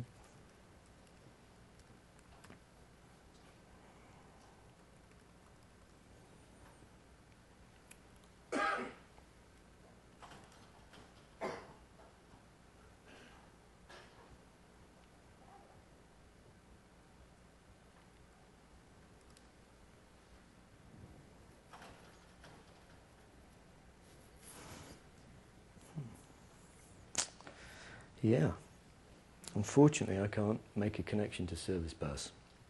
Yeah. Unfortunately, I can't make a connection to service bus.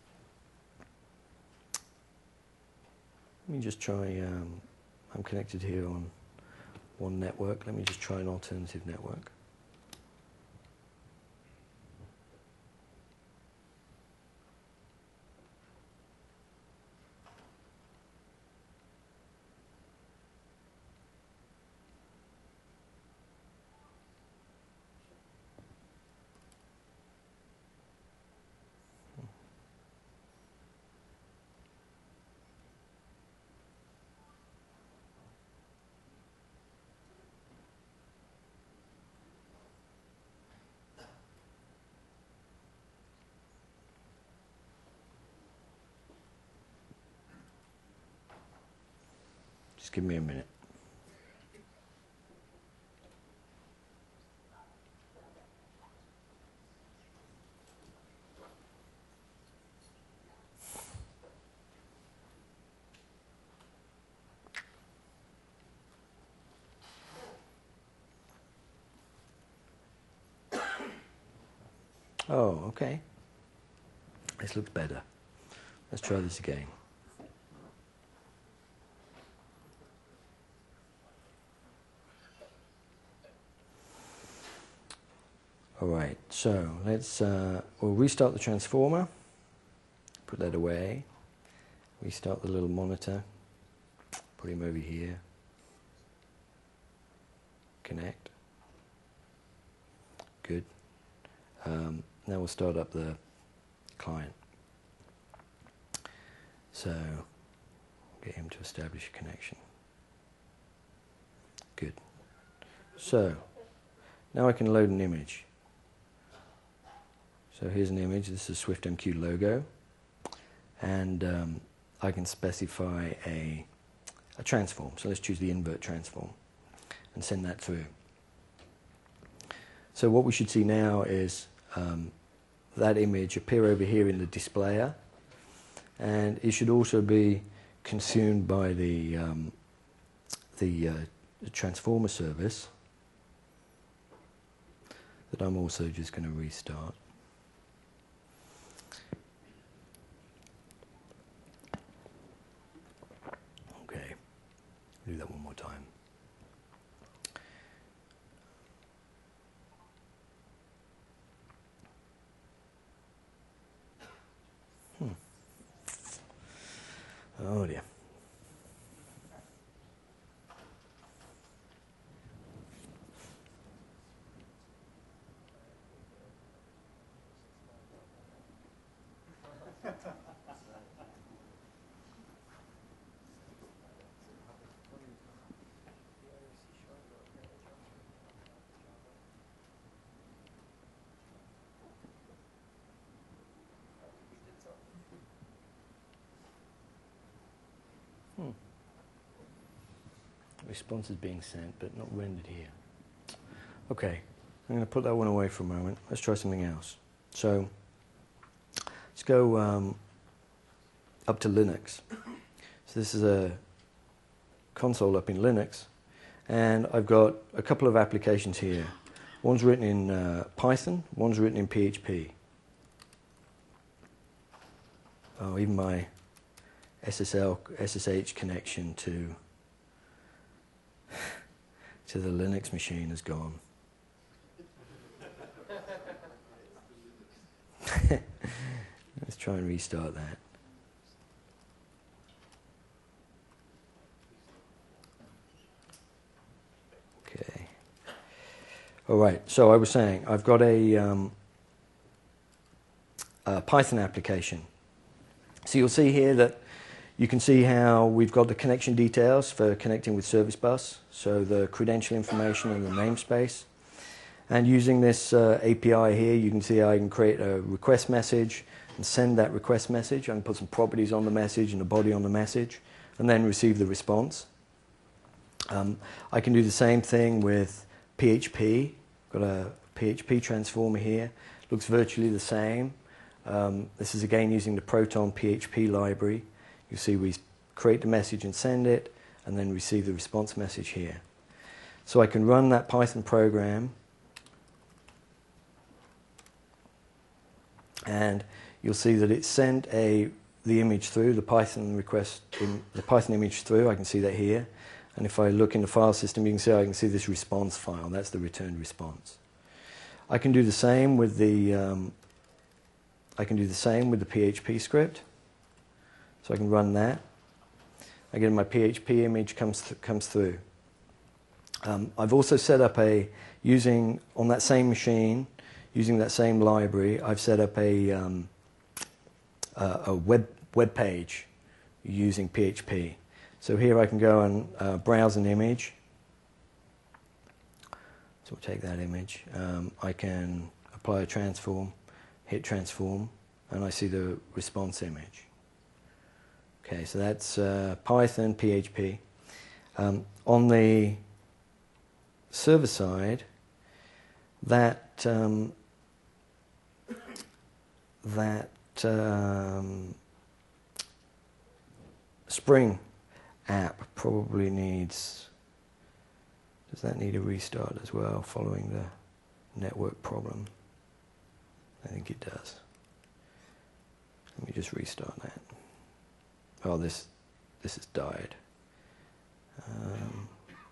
Let me just try, um, I'm connected here on one network. Let me just try an alternative network. Just give me a minute. Oh, okay. This looks better. Let's try this again. All right, so let's, uh, we'll restart the transformer, put that away, restart the little monitor, put him over here, connect, good. Um, now we'll start up the client. So, get him to establish a connection. Good. So, now I can load an image. So here's an image, this is a SwiftMQ logo, and um, I can specify a, a transform. So let's choose the invert transform and send that through. So what we should see now is um, that image appear over here in the displayer, and it should also be consumed by the, um, the, uh, the transformer service that I'm also just going to restart. Okay, do that one more time. Hmm. Oh dear. Hmm. Response is being sent, but not rendered here. Okay, I'm going to put that one away for a moment. Let's try something else. So let's go um, up to Linux. So this is a console up in Linux, and I've got a couple of applications here. One's written in uh, Python, one's written in P H P. Oh, even my S S L, S S H connection to to the Linux machine has gone. Let's try and restart that. Okay. All right. So I was saying I've got a, um, a Python application. So you'll see here that you can see how we've got the connection details for connecting with Service Bus, so the credential information and the namespace. And using this uh, A P I here, you can see I can create a request message and send that request message. I can put some properties on the message and a body on the message, and then receive the response. Um, I can do the same thing with P H P. Got a P H P transformer here. Looks virtually the same. Um, this is again using the Proton P H P library. You see we create the message and send it, and then receive the response message here. So I can run that Python program, and you'll see that it sent a the image through, the Python request, in, the Python image through. I can see that here. And if I look in the file system, you can see I can see this response file. That's the returned response. I can do the same with the um, I can do the same with the P H P script. So I can run that. Again, my P H P image comes th comes through. Um, I've also set up a using on that same machine, using that same library. I've set up a um, a, a web web page using P H P. So here I can go and uh, browse an image. So we'll take that image. Um, I can apply a transform, hit transform, and I see the response image. Okay, so that's uh, Python, P H P. Um, on the server side, that um, that um, Spring app probably needs, does that need a restart as well following the network problem? I think it does. Let me just restart that. Oh, this this has died. Um,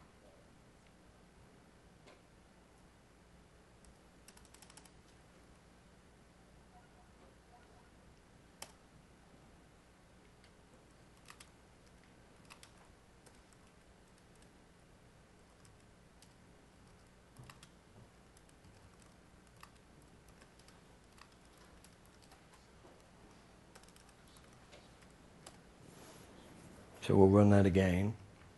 So we'll run that again.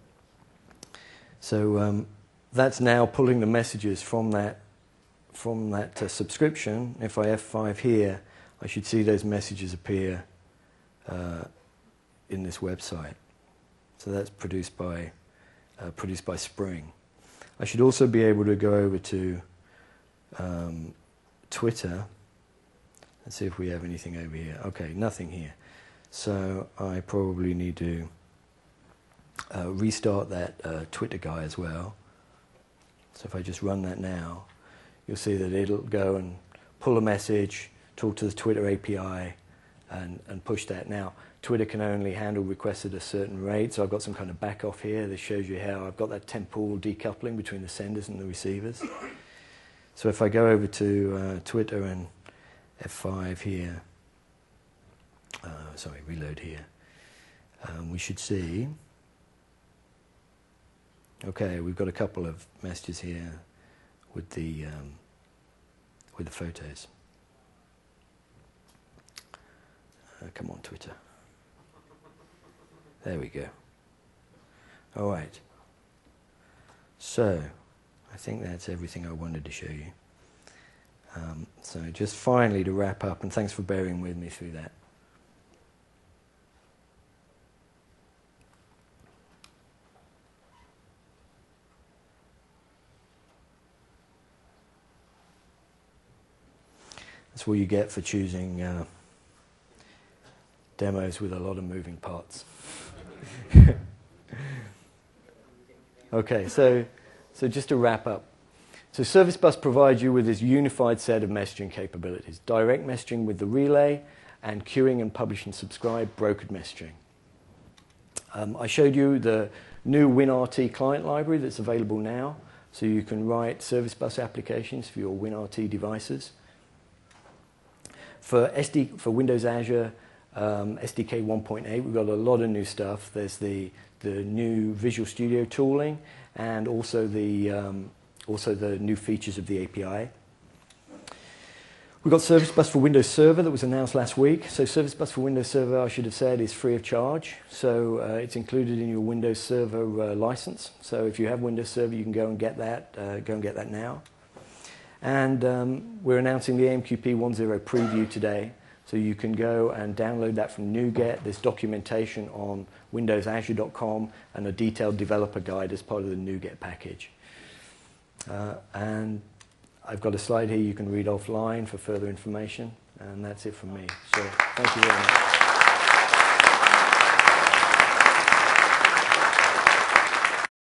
So um, that's now pulling the messages from that from that uh, subscription. If I F five here, I should see those messages appear uh, in this website. So that's produced by uh, produced by Spring. I should also be able to go over to um, Twitter and see if we have anything over here. Okay, nothing here. So I probably need to Uh, restart that uh, Twitter guy as well. So if I just run that now, you'll see that it'll go and pull a message, talk to the Twitter A P I, and, and push that. Now, Twitter can only handle requests at a certain rate, so I've got some kind of back off here. This shows you how I've got that temporal decoupling between the senders and the receivers. So if I go over to uh, Twitter and F five here, uh, sorry, reload here, um, we should see. Okay, we've got a couple of messages here with the um, with the photos. Uh, come on, Twitter. There we go. All right. So, I think that's everything I wanted to show you. Um, so just finally to wrap up, and thanks for bearing with me through that. That's what you get for choosing uh, demos with a lot of moving parts. Okay, so, so just to wrap up. So Service Bus provides you with this unified set of messaging capabilities. Direct messaging with the relay, and queuing and publish and subscribe brokered messaging. Um, I showed you the new WinRT client library that's available now. So you can write Service Bus applications for your WinRT devices. For, S D, for Windows Azure um, S D K one point eight, we've got a lot of new stuff. There's the, the new Visual Studio tooling, and also the, um, also the new features of the A P I. We've got Service Bus for Windows Server that was announced last week. So Service Bus for Windows Server, I should have said, is free of charge. So uh, it's included in your Windows Server uh, license. So if you have Windows Server, you can go and get that. Uh, go and get that now. And um, we're announcing the A M Q P one point oh preview today. So you can go and download that from NuGet. There's documentation on windows azure dot com and a detailed developer guide as part of the NuGet package. Uh, and I've got a slide here you can read offline for further information, and that's it from me. So thank you very much.